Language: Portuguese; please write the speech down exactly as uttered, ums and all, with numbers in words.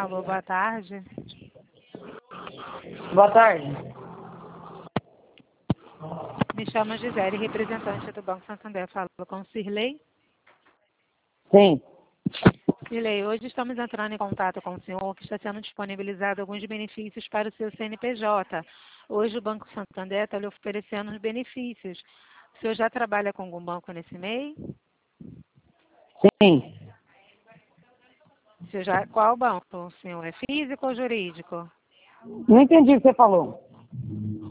Alô, boa tarde. Boa tarde. Me chamo Gisele, representante do Banco Santander. Falo com o Cirlei. Sim. Cirlei, hoje estamos entrando em contato com o senhor que está sendo disponibilizado alguns benefícios para o seu C N P J. Hoje o Banco Santander está lhe oferecendo os benefícios. O senhor já trabalha com algum banco nesse mês? Sim. O senhor já, qual banco, senhor? É físico ou jurídico? Não entendi o que você falou.